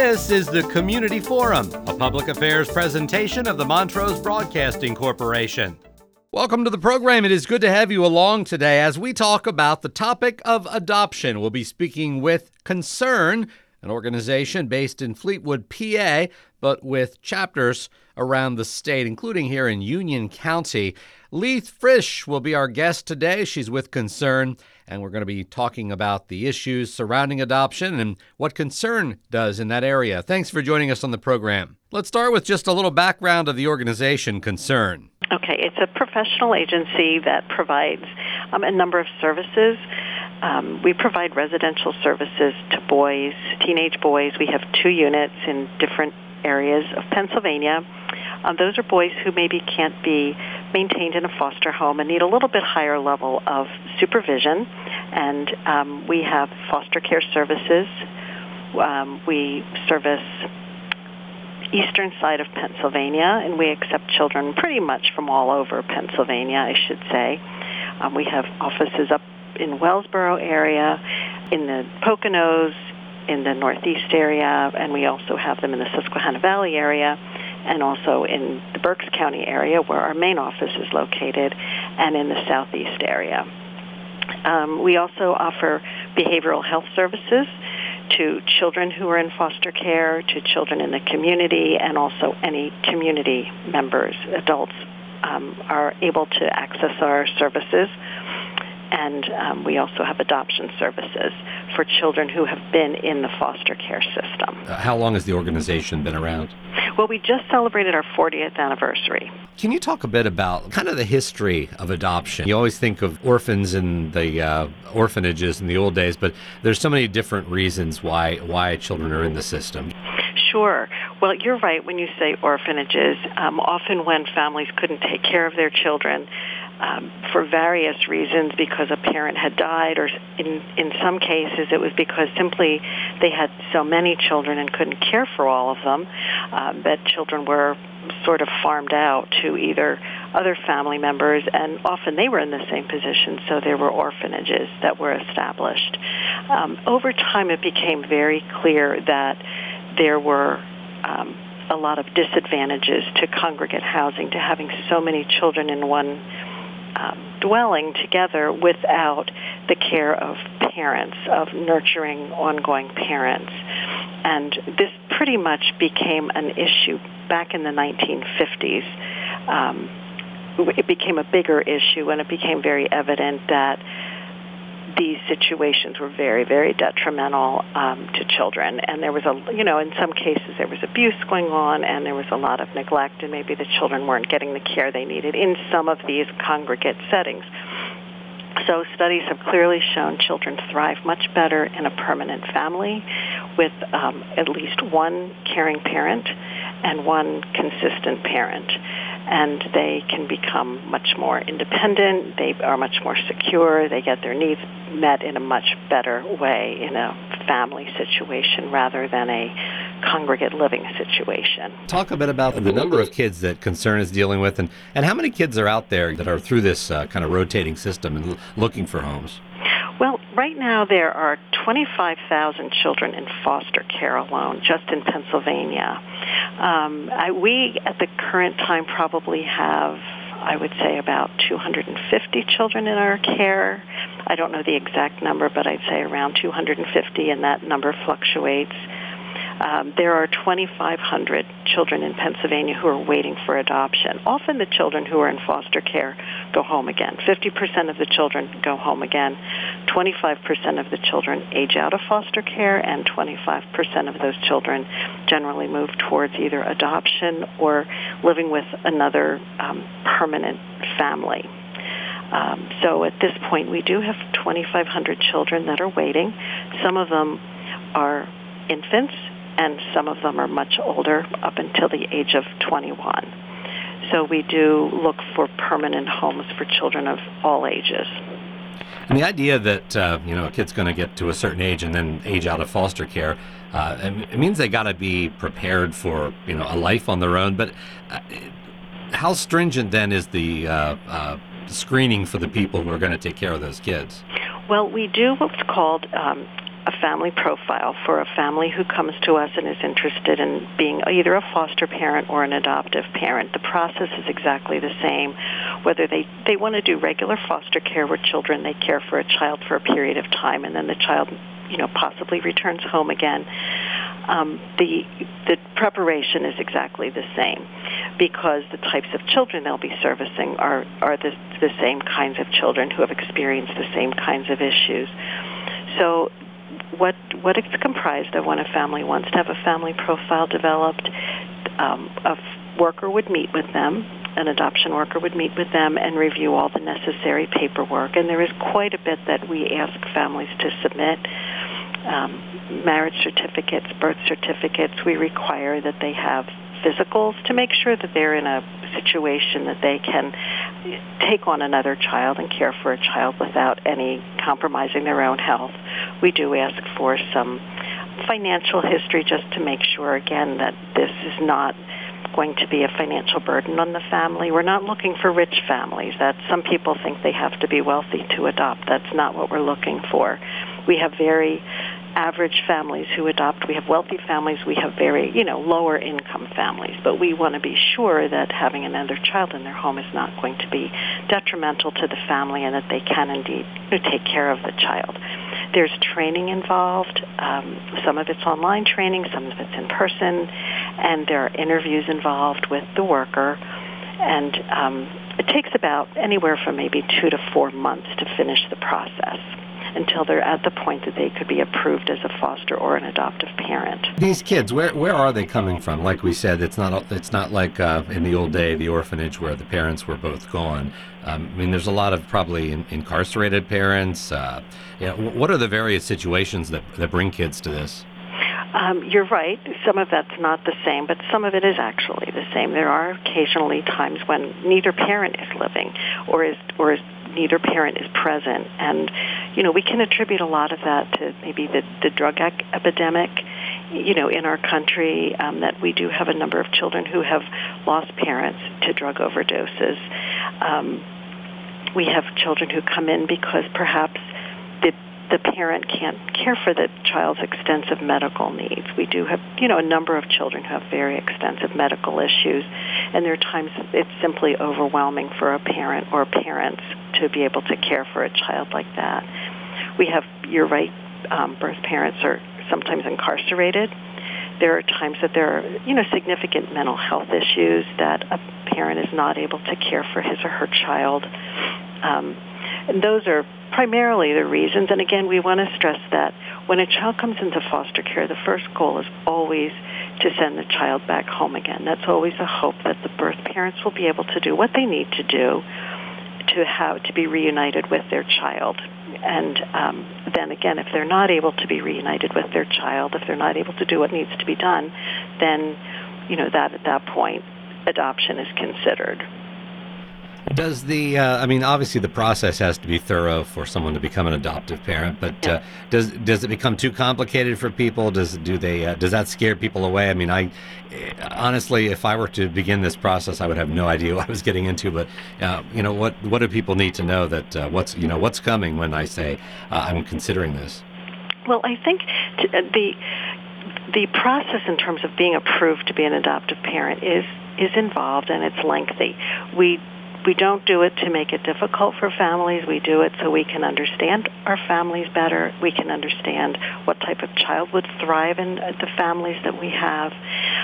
This is the Community Forum, a public affairs presentation of the Montrose Broadcasting Corporation. Welcome to the program. It is good to have you along today as we talk about the topic of adoption. We'll be speaking with Concern, an organization based in Fleetwood, PA, but with chapters around the state, including here in Union County. Leith Frisch will be our guest today. She's with Concern, and we're going to be talking about the issues surrounding adoption and what Concern does in that area. Thanks for joining us on the program. Let's start with just a little background of the organization Concern. Okay, it's a professional agency that provides a number of services. We provide residential services to boys, teenage boys. We have 2 units in different areas of Pennsylvania. Those are boys who maybe can't be maintained in a foster home and need a little bit higher level of supervision. And we have foster care services. We service eastern side of Pennsylvania, and we accept children pretty much from all over Pennsylvania, I should say. We have offices up in Wellsboro area, in the Poconos, in the Northeast area, and we also have them in the Susquehanna Valley area, and also in the Berks County area where our main office is located, and in the Southeast area. We also offer behavioral health services to children who are in foster care, to children in the community, and also any community members, adults, are able to access our services. And we also have adoption services for children who have been in the foster care system. How long has the organization been around? Well, we just celebrated our 40th anniversary. Can you talk a bit about kind of the history of adoption? You always think of orphans and the orphanages in the old days, but there's so many different reasons why children are in the system. Sure. Well, you're right when you say orphanages. Often when families couldn't take care of their children for various reasons, because a parent had died, or in some cases it was because simply they had so many children and couldn't care for all of them, that children were sort of farmed out to either other family members, and often they were in the same position, so there were orphanages that were established. Over time it became very clear that there were a lot of disadvantages to congregate housing, to having so many children in one dwelling together without the care of parents, of nurturing, ongoing parents. And this pretty much became an issue back in the 1950s. It became a bigger issue, and it became very evident that these situations were very, very detrimental to children. And there was in some cases there was abuse going on, and there was a lot of neglect, and maybe the children weren't getting the care they needed in some of these congregate settings. So studies have clearly shown children thrive much better in a permanent family with at least one caring parent and one consistent parent. And they can become much more independent, they are much more secure, they get their needs met in a much better way in a family situation rather than a congregate living situation. Talk a bit about the number of kids that Concern is dealing with, and how many kids are out there that are through this kind of rotating system and looking for homes? Well, right now there are 25,000 children in foster care alone, just in Pennsylvania. We, at the current time, probably have, I would say, about 250 children in our care. I don't know the exact number, but I'd say around 250, and that number fluctuates. There are 2,500 children in Pennsylvania who are waiting for adoption. Often the children who are in foster care go home again. 50% of the children go home again. 25% of the children age out of foster care, and 25% of those children generally move towards either adoption or living with another permanent family. So at this point, we do have 2,500 children that are waiting. Some of them are infants, and some of them are much older, up until the age of 21. So we do look for permanent homes for children of all ages. And the idea that a kid's going to get to a certain age and then age out of foster care, it means they got to be prepared for a life on their own. But how stringent then is the screening for the people who are going to take care of those kids? Well, we do what's called a family profile for a family who comes to us and is interested in being either a foster parent or an adoptive parent. The process is exactly the same, whether they want to do regular foster care where they care for a child for a period of time and then the child possibly returns home again. The preparation is exactly the same because the types of children they'll be servicing are the same kinds of children who have experienced the same kinds of issues. So what it's comprised of when a family wants to have a family profile developed, a worker would meet with them, an adoption worker would meet with them and review all the necessary paperwork. And there is quite a bit that we ask families to submit. Marriage certificates, birth certificates. We require that they have physicals to make sure that they're in a situation that they can take on another child and care for a child without any compromising their own health. We do ask for some financial history just to make sure, again, that this is not going to be a financial burden on the family. We're not looking for rich families. That some people think they have to be wealthy to adopt. That's not what we're looking for. We have very average families who adopt. We have wealthy families. We have very, lower income families. But we want to be sure that having another child in their home is not going to be detrimental to the family and that they can indeed take care of the child. There's training involved. Some of it's online training, some of it's in person, and there are interviews involved with the worker. And it takes about anywhere from maybe 2 to 4 months to finish the process until they're at the point that they could be approved as a foster or an adoptive parent. These kids, where are they coming from? Like we said, it's not like in the old day, the orphanage where the parents were both gone. There's a lot of probably incarcerated parents. What are the various situations that bring kids to this? You're right. Some of that's not the same, but some of it is actually the same. There are occasionally times when neither parent is living or neither parent is present. And, we can attribute a lot of that to maybe the drug epidemic, in our country, that we do have a number of children who have lost parents to drug overdoses. We have children who come in because perhaps the parent can't care for the child's extensive medical needs. We do have, a number of children who have very extensive medical issues, and there are times it's simply overwhelming for a parent or parents to be able to care for a child like that. We have, you're right, birth parents are sometimes incarcerated. There are times that there are, significant mental health issues that a parent is not able to care for his or her child. And those are primarily the reasons. And again, we want to stress that when a child comes into foster care, the first goal is always to send the child back home again. That's always a hope that the birth parents will be able to do what they need to do to be reunited with their child. And then again, if they're not able to be reunited with their child, if they're not able to do what needs to be done, then, that at that point, adoption is considered. Does obviously the process has to be thorough for someone to become an adoptive parent, but does it become too complicated for people? Does that scare people away? I honestly, if I were to begin this process, I would have no idea what I was getting into. But what do people need to know that what's coming when I say I'm considering this? Well, I think the process in terms of being approved to be an adoptive parent is involved and it's lengthy. We don't do it to make it difficult for families. We do it so we can understand our families better. We can understand what type of child would thrive in the families that we have.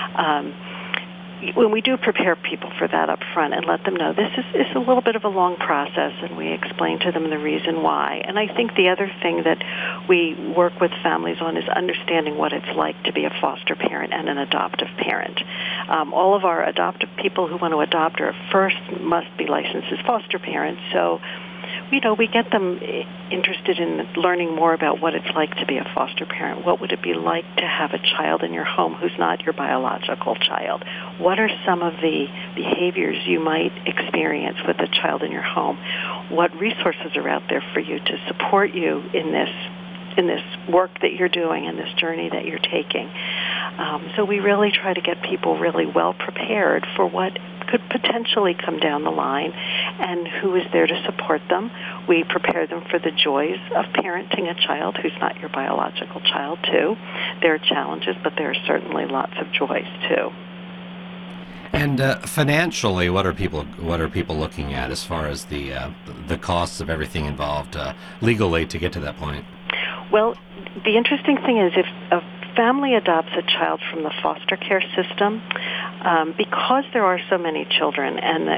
When we do prepare people for that up front and let them know this is a little bit of a long process, and we explain to them the reason why. And I think the other thing that we work with families on is understanding what it's like to be a foster parent and an adoptive parent. All of our adoptive people who want to adopt first must be licensed as foster parents. So, we get them interested in learning more about what it's like to be a foster parent. What would it be like to have a child in your home who's not your biological child? What are some of the behaviors you might experience with a child in your home? What resources are out there for you to support you in this work that you're doing, in this journey that you're taking? So we really try to get people really well prepared for what could potentially come down the line and who is there to support them. We prepare them for the joys of parenting a child who's not your biological child, too. There are challenges, but there are certainly lots of joys, too. And financially, what are people looking at as far as the costs of everything involved legally to get to that point? Well, the interesting thing is if a family adopts a child from the foster care system, because there are so many children and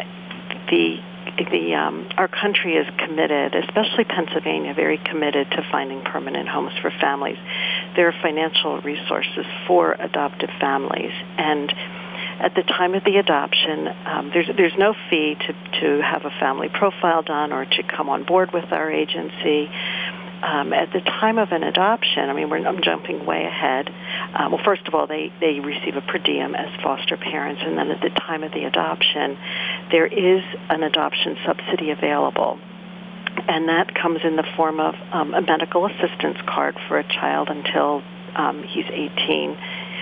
our country is committed, especially Pennsylvania, very committed to finding permanent homes for families. There are financial resources for adoptive families, and at the time of the adoption, there's no fee to have a family profile done or to come on board with our agency. At the time of an adoption, I'm jumping way ahead. Well, first of all, they receive a per diem as foster parents, and then at the time of the adoption, there is an adoption subsidy available. And that comes in the form of a medical assistance card for a child until he's 18.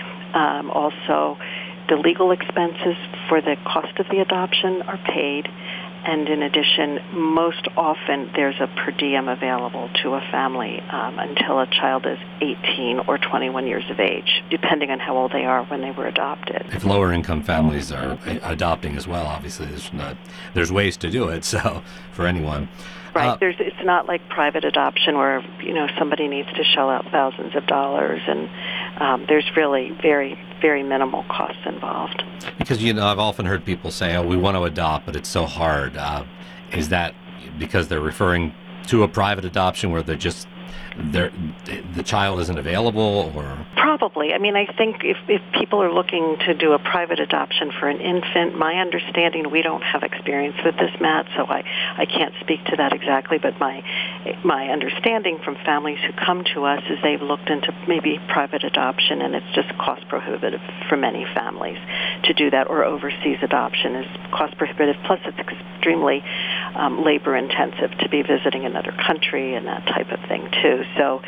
Also, the legal expenses for the cost of the adoption are paid. And in addition, most often there's a per diem available to a family until a child is 18 or 21 years of age, depending on how old they are when they were adopted. If lower income families are adopting as well, obviously there's ways to do it. So for anyone. Right. It's not like private adoption where, somebody needs to shell out thousands of dollars, and there's really very, very minimal costs involved. Because, I've often heard people say, we want to adopt, but it's so hard. Is that because they're referring to a private adoption where the child isn't available, or? Probably. I think if people are looking to do a private adoption for an infant, my understanding, we don't have experience with this, Matt, so I can't speak to that exactly, but my understanding from families who come to us is they've looked into maybe private adoption, and it's just cost prohibitive for many families to do that, or overseas adoption is cost prohibitive, plus it's extremely labor intensive to be visiting another country and that type of thing, too. So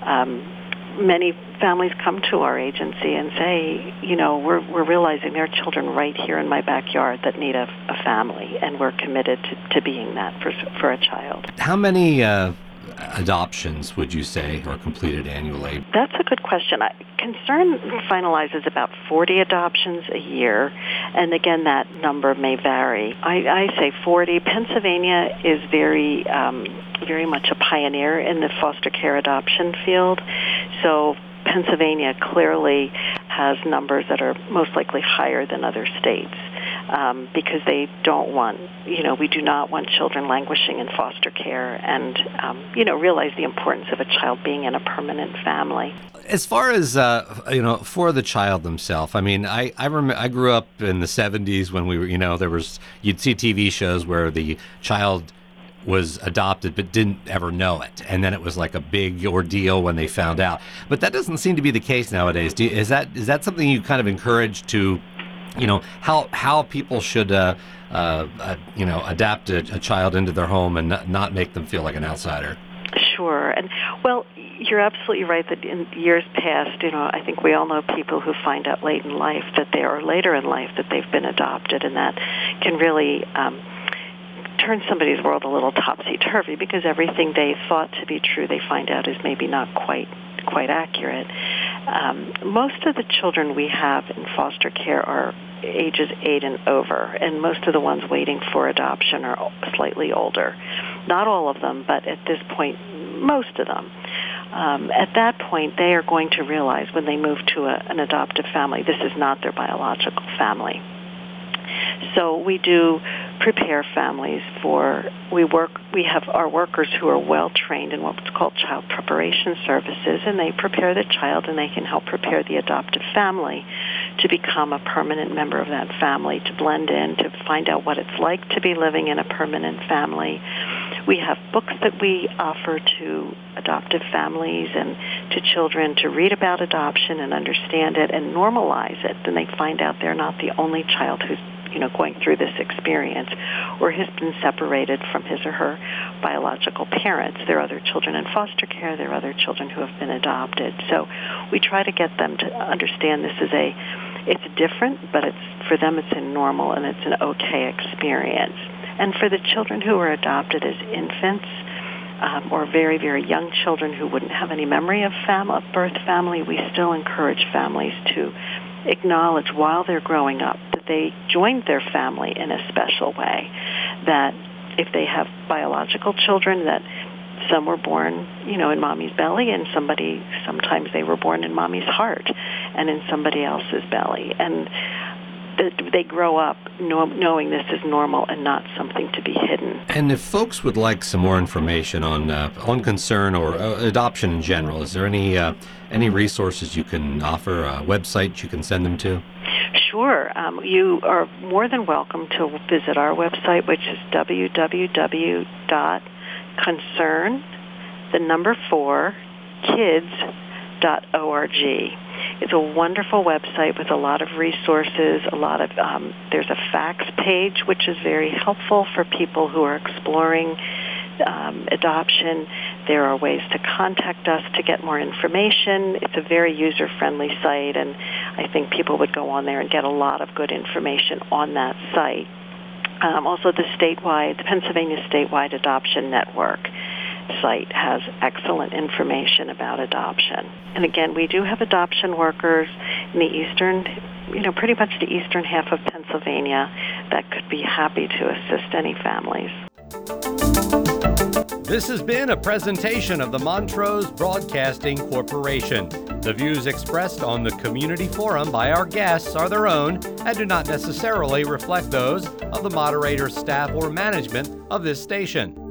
many families come to our agency and say, we're realizing there are children right here in my backyard that need a family, and we're committed to being that for a child. How many adoptions would you say are completed annually? That's a good question. Concern finalizes about 40 adoptions a year, and again, that number may vary. I say 40. Pennsylvania is very much a pioneer in the foster care adoption field, so Pennsylvania clearly has numbers that are most likely higher than other states. Because they don't want, we do not want children languishing in foster care and, realize the importance of a child being in a permanent family. As far as, for the child themselves, I remember I grew up in the 70s when we were, you'd see TV shows where the child was adopted but didn't ever know it, and then it was like a big ordeal when they found out. But that doesn't seem to be the case nowadays. Is that something you kind of encourage to, how people should, adapt a child into their home and not make them feel like an outsider? Sure. And, well, you're absolutely right that in years past, I think we all know people who find out late in life or later in life that they've been adopted, and that can really turn somebody's world a little topsy-turvy because everything they thought to be true they find out is maybe not quite accurate. Most of the children we have in foster care are ages 8 and over, and most of the ones waiting for adoption are slightly older. Not all of them, but at this point, most of them. At that point, they are going to realize when they move to an adoptive family, this is not their biological family. So we do prepare families we have our workers who are well trained in what's called child preparation services, and they prepare the child and they can help prepare the adoptive family to become a permanent member of that family, to blend in, to find out what it's like to be living in a permanent family. We have books that we offer to adoptive families and to children to read about adoption and understand it and normalize it. Then they find out they're not the only child who's going through this experience or has been separated from his or her biological parents. There are other children in foster care. There are other children who have been adopted. So we try to get them to understand it's different, but for them it's a normal and it's an okay experience. And for the children who were adopted as infants, or very, very young children who wouldn't have any memory of birth family, we still encourage families to acknowledge while they're growing up that they joined their family in a special way, that if they have biological children, that some were born, in mommy's belly, and sometimes they were born in mommy's heart and in somebody else's belly. And they grow up knowing this is normal and not something to be hidden. And if folks would like some more information on concern or adoption in general, is there any resources you can offer, a website you can send them to? Sure. You are more than welcome to visit our website, which is www.concern4kids.org. It's a wonderful website with a lot of resources, there's a fax page, which is very helpful for people who are exploring adoption. There are ways to contact us to get more information. It's a very user-friendly site, and I think people would go on there and get a lot of good information on that site. Also, the Pennsylvania Statewide Adoption Network site has excellent information about adoption. And again, we do have adoption workers in the pretty much the eastern half of Pennsylvania that could be happy to assist any families. This has been a presentation of the Montrose Broadcasting Corporation. The views expressed on the Community Forum by our guests are their own and do not necessarily reflect those of the moderator, staff, or management of this station.